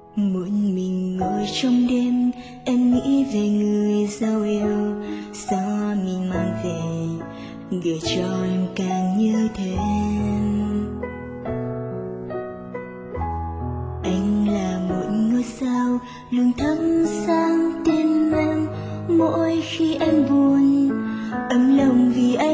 Một mình ngồi trong đêm, em nghĩ về người dấu yêu gió mình mang về, gửi cho em càng nhớ thêm. Anh là một ngôi sao luôn thắp sáng tim em mỗi khi em buồn, ấm lòng vì anh